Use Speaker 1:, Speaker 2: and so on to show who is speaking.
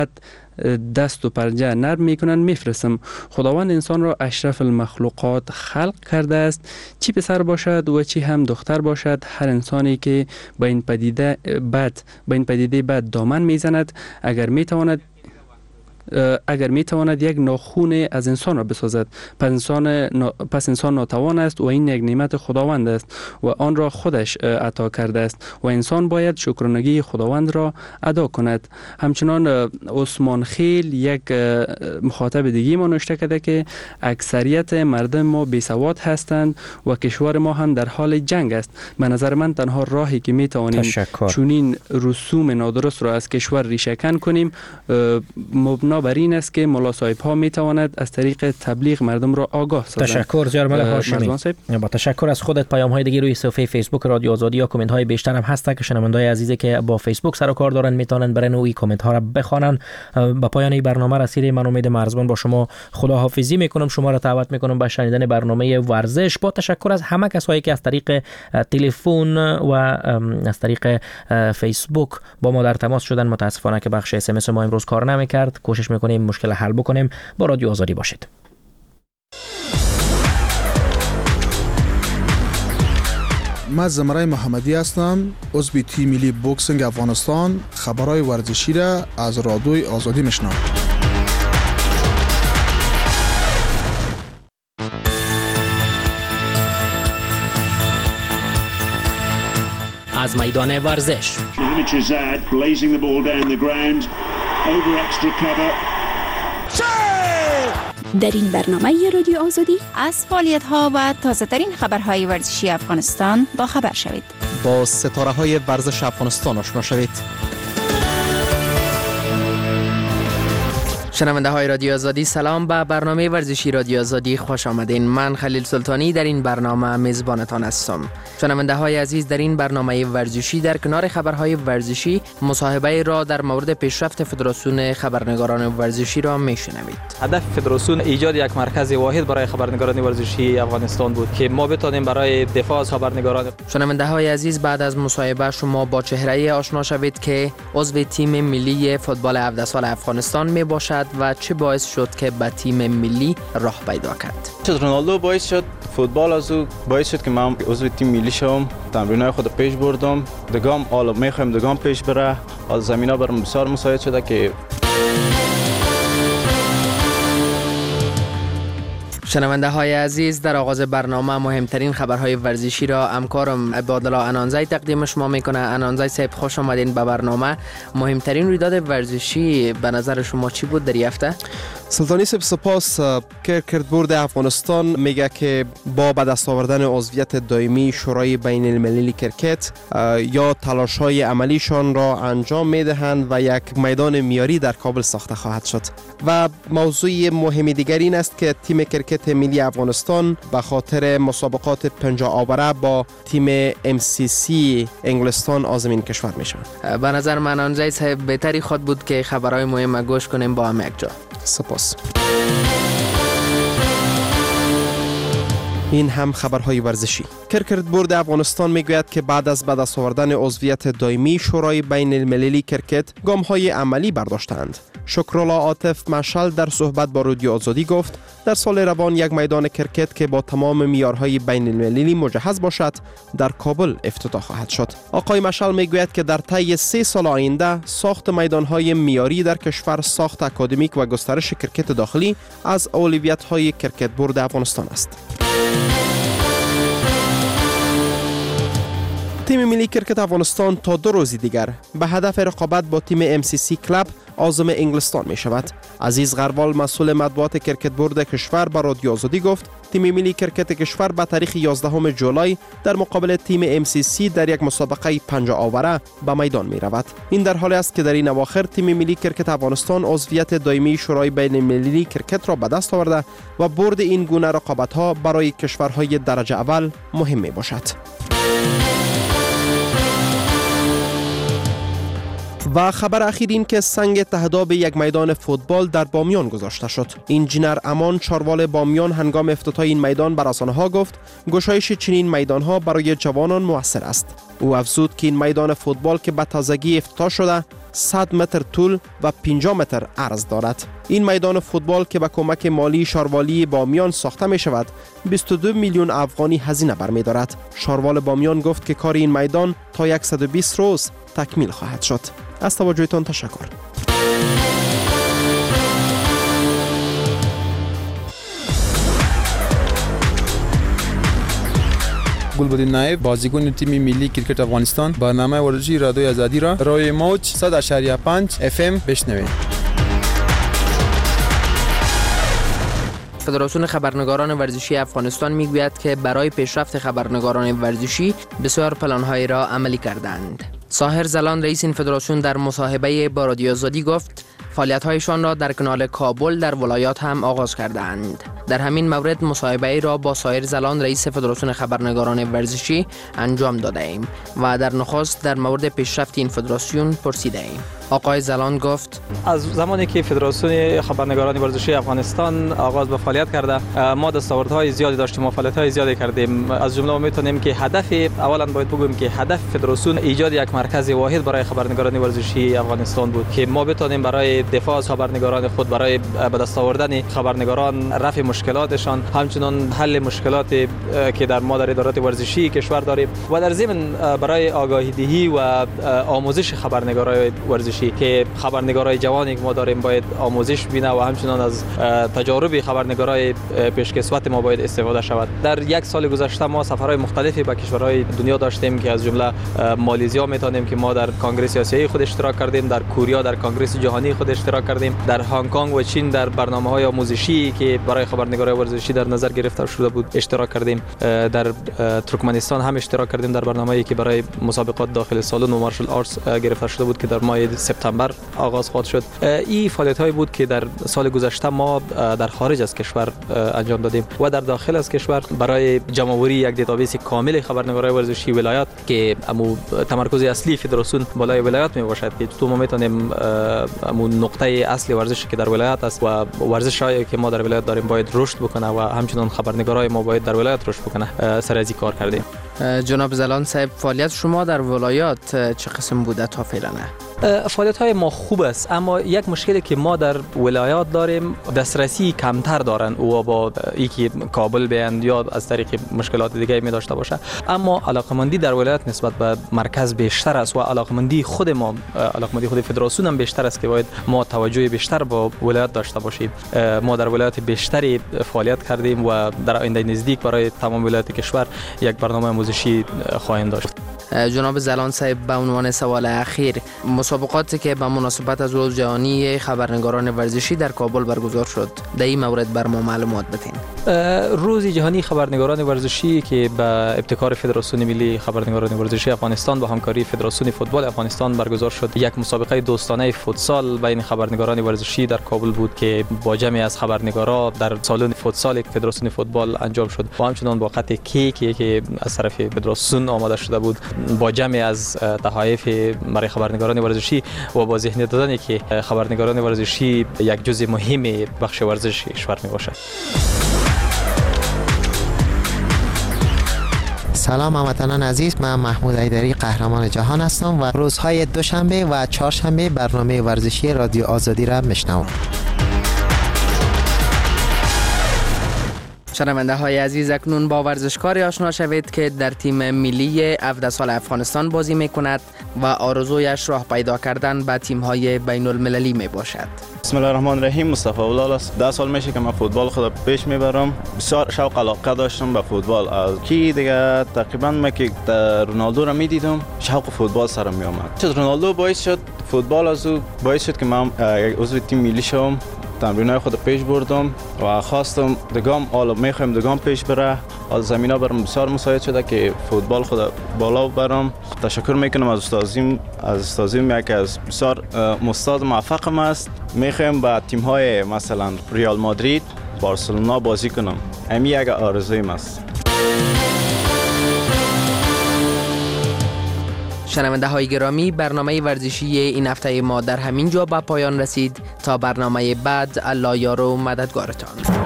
Speaker 1: دست و پرجه نرم میکنن میفرستم. خداوند انسان را اشرف المخلوقات خلق کرده است، چی پسر باشد و چی هم دختر باشد. هر انسانی که با این پدیده بد دامن میزند، اگر میتواند یک ناخون از انسان را بسازد، پس انسان ناتوان است و این یک نعمت خداوند است و آن را خودش عطا کرده است و انسان باید شکرانگی خداوند را ادا کند. همچنان عثمان خیل یک مخاطب دیگه ما نوشته کرده که اکثریت مردم ما بیسواد هستند و کشور ما هم در حال جنگ است. به نظر من تنها راهی که میتوانیم چنین رسوم نادرست را از کشور ریشه‌کن کنیم مبنا بر این است که ملا صاحب ها می تواند از طریق تبلیغ مردم را آگاه سازند.
Speaker 2: تشکر جرمل هاشمی. با تشکر از خودت. پیام های دیگه روی صفحه فیسبوک رادیو آزادی یا کامنت های بیشتر هم هست که شنوندای عزیزی که با فیسبوک سر و کار دارن میتونن برای نوعی کامنت ها را بخوانن. با پایان این برنامه رسیدیم. من امید مرزبان با شما خداحافظی میکنم. شما را دعوت میکنم به شنیدن برنامه ورزش. با تشکر از همه کسایی که از طریق تلفن و از طریق فیسبوک با ما در تماس شدن. متاسفانه که بخش اس ام اس ما امروز کار نمیکرد. کوشش میکنیم مشکل حل بکنیم. با رادیو آزادی باشید.
Speaker 3: من زمرای محمدی هستم، عضو تیم ملی بوکسینگ افغانستان. خبرهای ورزشی را از رادیوی آزادی میشنوم.
Speaker 2: از میدان ورزش
Speaker 4: در این برنامه رادیو آزادی از فعالیت‌ها و تازه‌ترین خبرهای ورزشی افغانستان با خبر شوید.
Speaker 5: با ستاره‌های ورزش افغانستان آشنا شوید. شنونده های رادیو آزادی، سلام. به برنامه ورزشی رادیو آزادی خوش آمدین. من خلیل سلطانی در این برنامه میزبانتان هستم. شنونده های عزیز، در این برنامه ورزشی در کنار خبرهای ورزشی مصاحبه را در مورد پیشرفت فدراسیون خبرنگاران ورزشی را میشنوید.
Speaker 6: هدف فدراسیون ایجاد یک مرکز واحد برای خبرنگاران ورزشی افغانستان بود که ما بتوانیم برای دفاع از خبرنگاران.
Speaker 5: شنونده های عزیز، بعد از مصاحبه شما با چهره آشنا شوید که عضو تیم ملی فوتبال 17 سال افغانستان می باشد و چه باعث شد که به تیم ملی راه پیدا کرد.
Speaker 7: رونالدو باعث شد، فوتبال از او باعث شد که من عضو تیم ملی شوم. تمرینای خود پیش بردم. دگام حالا میخوایم دگام پیش بره. حالا زمینا برام بسیار مساعد شده که
Speaker 5: شنونده های عزیز، در آغاز برنامه مهمترین خبرهای ورزشی را همکارم عبادالله انانزی تقدیم شما میکنه. انانزی صاحب خوش آمدین به برنامه. مهمترین رویداد ورزشی به نظر شما چی بود در این هفته؟
Speaker 8: سلطانی صاحب سپاس. کرکټ افغانستان میگه که با به دست آوردن عضویت دائمی شورای بین المللی کرکت یا تلاش‌های عملیشان را انجام میدهند و یک میدان معیاری در کابل ساخته خواهد شد. و موضوع مهم دیگر این است که تیم کرکت ملی افغانستان به خاطر مسابقات 50 آوره با تیم MCC انگلستان عازم کشور میشن.
Speaker 5: به نظر من انانزی صاحب بهتری خود بود که خبرهای مهم گوش کنیم با هم یک جا.
Speaker 8: سپاس. این هم خبرهای ورزشی. کرکت بورد افغانستان میگوید که بعد از به دست آوردن عضویت دائمی شورای بین المللی کرکت گام‌های عملی برداشتند. شکرالله عاطف مشعل در صحبت با رادیو آزادی گفت در سال روان یک میدان کرکت که با تمام معیارهای بین المللی مجهز باشد در کابل افتتاح خواهد شد. آقای مشعل میگوید که در طی 3 سال آینده ساخت میدانهای معیاری در کشور، ساخت اکادمیک و گسترش کرکت داخلی از اولویت‌های کرکت بورد افغانستان است. تیم ملی کرکت افغانستان تا 2 روز دیگر به هدف رقابت با تیم MCC کلاب عازم انگلستان می شود. عزیز غروال مسئول مطبوعات کرکت بورد کشور به رادیو آزادی گفت تیم ملی کرکت کشور به تاریخ 11 جولای در مقابل تیم MCC در یک مسابقه 50 آوره به میدان می رود. این در حالی است که در این اواخر تیم ملی کرکت افغانستان عضویت دائمی شورای بین المللی کرکت را به دست آورده و برد این گونه رقابت ها برای کشورهای درجه اول مهم می باشد. و خبر اخیر این که سنگ تهداب یک میدان فوتبال در بامیان گذاشته شد. انجینر امان چاروال بامیان هنگام افتتاح این میدان بر رسانه‌ها گفت گشایش چنین میدان‌ها برای جوانان مؤثر است. او افزود که این میدان فوتبال که به تازگی افتتاح شده 100 متر طول و 50 متر عرض دارد. این میدان فوتبال که با کمک مالی شاروالی بامیان ساخته می شود 22 میلیون افغانی هزینه برمی دارد. شاروال بامیان گفت که کار این میدان تا 120 روز تکمیل خواهد شد. از توجهتان تشکر.
Speaker 9: گلبدین نایب بازیکن تیم ملی کرکت افغانستان برنامه ورزشی رادیوی آزادی را روی موج 100.5 FM بشنوید.
Speaker 5: فدراسیون خبرنگاران ورزشی افغانستان میگوید که برای پیشرفت خبرنگاران ورزشی بسیار پلان‌هایی را عملی کردند. ساحر زلان رئیس این فدراسیون در مصاحبه با رادیو آزادی گفت فعالیت‌هایشان را در کانال کابل در ولایات هم آغاز کردند. در همین مورد مصاحبه را با ساحر زلان رئیس فدراسیون خبرنگاران ورزشی انجام داده ایم و در نخست در مورد پیشرفت این فدراسیون پرسیده ایم. آقای زلان گفت
Speaker 6: از زمانی که فدراسیون خبرنگاران ورزشی افغانستان آغاز به فعالیت کرده ما دستاوردهای زیادی داشتیم و فعالیت‌های زیادی کردیم. از جمله میتونیم که هدف اولا باید بگویم که هدف فدراسیون ایجاد یک مرکز واحد برای خبرنگاران ورزشی افغانستان بود که ما بتونیم برای دفاع از خبرنگاران خود، برای به دست آوردن خبرنگاران، رفع مشکلاتشان، همچنین حل مشکلاتی که در ما در ادارات ورزشی کشور داریم و در ضمن برای آگاهی دهی و آموزش خبرنگاران ورزشی که خبرنگارای جوانی که ما داریم باید آموزش بینه و همچنین از تجارب خبرنگارای پیشکسوت ما باید استفاده شود. در یک سال گذشته ما سفرهای مختلفی به کشورهای دنیا داشتیم که از جمله مالزیا میتونیم که ما در کنگره آسیایی خود اشتراک کردیم، در کوریا در کنگره جهانی خود اشتراک کردیم، در هنگ کنگ و چین در برنامه‌های آموزشی که برای خبرنگارای ورزشی در نظر گرفته شده بود اشتراک کردیم، در ترکمنستان هم اشتراک کردیم در برنامه‌ای که برای مسابقات داخل سالن و مارشال آرتس گرفته شده بود که در ماه سپتامبر آغاز خواهد شد. این فعالیت‌هایی بود که در سال گذشته ما در خارج از کشور انجام دادیم و در داخل از کشور برای جمع‌آوری یک دیتابیس کامل خبرنگارای ورزشی ولایات که تمرکز اصلی فدراسیون بالای ولایات میباشد که تو ما میتونیم نقطه اصلی ورزشی که در ولایت است و ورزشایی که ما در ولایت داریم باید رشد بکنه و همچنین خبرنگارای ما باید در ولایت رشد بکنه. سر از این کار کردیم.
Speaker 5: جناب زلان صاحب، فعالیت شما در ولایات چه قسم بوده تا فعلا؟
Speaker 6: فعالیت‌های ما خوب است، اما یک مشکلی که ما در ولایات داریم دسترسی کمتر دارن و با اینکه کابل بیاند یا از طریق مشکلات دیگه می داشته باشه، اما علاقمندی در ولایت نسبت به مرکز بیشتر است و علاقمندی خود ما، علاقمندی خود فدراسیون هم بیشتر است که باید ما توجه بیشتر با ولایت داشته باشیم. ما در ولایت بیشتری فعالیت کردیم و در آینده نزدیک برای تمام ولایت کشور یک برنامه آموزشی خواهیم داشت.
Speaker 5: جناب زلان صاحب، به عنوان سوال اخیر، مسابقاتی که به مناسبت از روز جهانی خبرنگاران ورزشی در کابل برگزار شد، در این مورد بر ما معلومات بدین.
Speaker 6: روز جهانی خبرنگاران ورزشی که به ابتکار فدراسیون ملی خبرنگاران ورزشی افغانستان با همکاری فدراسیون فوتبال افغانستان برگزار شد. یک مسابقه دوستانه فوتسال بین خبرنگاران ورزشی در کابل بود که با جمعی از خبرنگارا در سالن فوتسال فدراسیون فوتبال انجام شد و همچنین با خط کیکی که از طرف فدراسیون آماده شده بود با جمعی از تحایف برای خبرنگاران ورزشی و با ذهنیت دادن که خبرنگاران ورزشی یک جزء مهم بخش ورزش کشور میباشد.
Speaker 10: سلام هموطنان عزیز، من محمود ایدری قهرمان جهان هستم و روزهای دوشنبه و چهارشنبه برنامه ورزشی رادیو آزادی را میشنوم.
Speaker 5: شنونده های عزیز، اکنون با ورزشکاری آشنا شوید که در تیم ملی 17 سال افغانستان بازی می کند و آرزویش راه پیدا کردن به تیم های بین المللی می باشد.
Speaker 7: بسم الله الرحمن الرحیم. مصطفی اولال است. 10 سال میشه که من فوتبال خود پیش میبرم. بسیار شوق علاقه داشتم به فوتبال. از کی دیگه تقریبا من که رونالدو را میدیدم شوق فوتبال سرم می اومد. چه رونالدو باعث شد فوتبال از او باعث شد که من عضو تیم ملی شوم. تمرینای خود پیش بردم و خواستم میخوایم دگام پیش بره. از زمینا برام بسیار مساعد شده که فوتبال خود بالا برم. تشکر میکنم از استادیم که از بسیار استاد موفقم است. میخوایم با تیم های مثلا ریال مادرید، بارسلونا بازی کنم. همین یک آرزویم است.
Speaker 5: شنونده های گرامی، برنامه ورزشی این هفته ما در همین جا به پایان رسید. تا برنامه بعد، الله یار و مددگارتان.